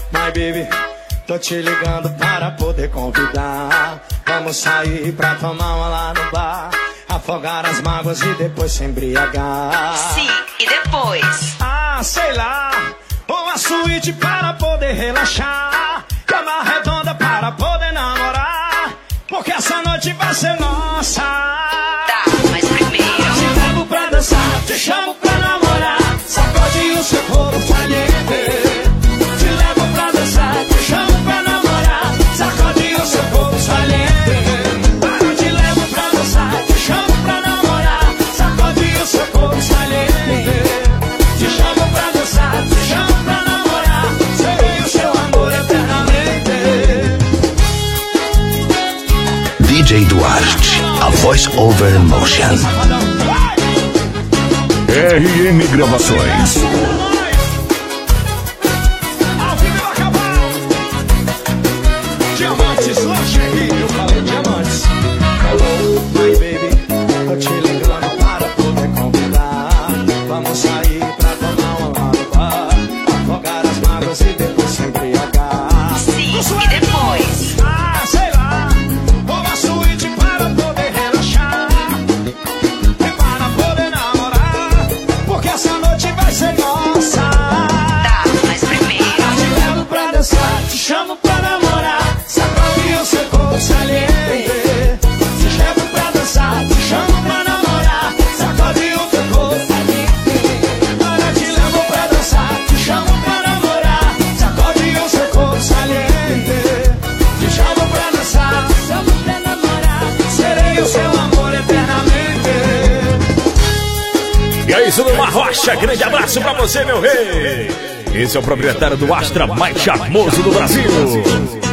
My baby, tô te ligando para poder convidar. Vamos sair pra tomar uma lá no bar, afogar as mágoas e depois se embriagar. Sim, e depois? Ah, sei lá, uma suíte para poder relaxar, cama redonda para poder namorar, porque essa noite vai ser nossa. Tá, mas primeiro te levo pra dançar, te chamo pra namorar, sacode o seu corpo saliente. Te levo pra dançar, te chamo pra namorar, sacode o seu corpo saliente. Te levo pra dançar, te chamo pra namorar, sacode o seu corpo saliente. Te chamo pra dançar, te chamo pra namorar, serei o seu amor eternamente. DJ Duarte, a voice over emotion. RM Gravações. Diamantes, lingerie, eu falei diamantes. My baby, tô te ligando para poder convidar. Vamos sair pra tomar uma no bar, afogar as mágoas e depois se embriagar. sim, e depois? Ah, sei lá, uma suíte para poder relaxar e para poder namorar, porque essa noite vai ser nossa. Tá, mas primeiro Te levo pra dançar, te chamo pra namorar, sacode o seu corpo saliente. Te levo pra dançar, te chamo pra namorar, sacode o teu corpo saliente. Agora te levo pra dançar, te chamo pra namorar, sacode o seu corpo saliente. Te chamo pra dançar, te chamo pra namorar, serei o seu amor eternamente. E é isso, Numa Rocha, grande abraço pra você, meu rei. Esse é o proprietário do Astra mais charmoso do Brasil.